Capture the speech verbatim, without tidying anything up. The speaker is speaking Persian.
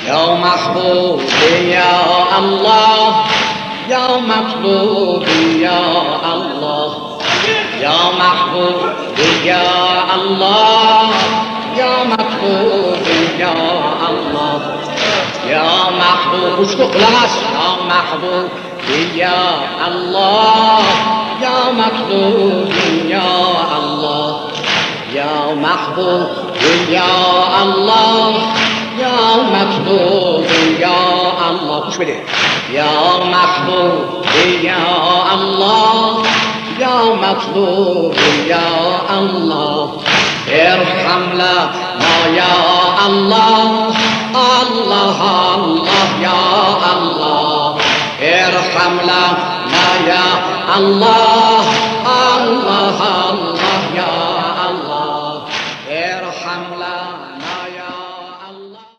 يا محبوب يا الله يا مطلوب يا الله يا محبوب يا الله يا مطلوب يا الله يا محبوب اشتق لغس يا محبوب يا الله يا مطلوب يا الله يا محبوب يا الله يا مطلوب يا الله خوش بده يا محبوب يا الله يا مطلوب يا الله ارحم لنا يا الله الله الله يا الله ارحم لنا يا الله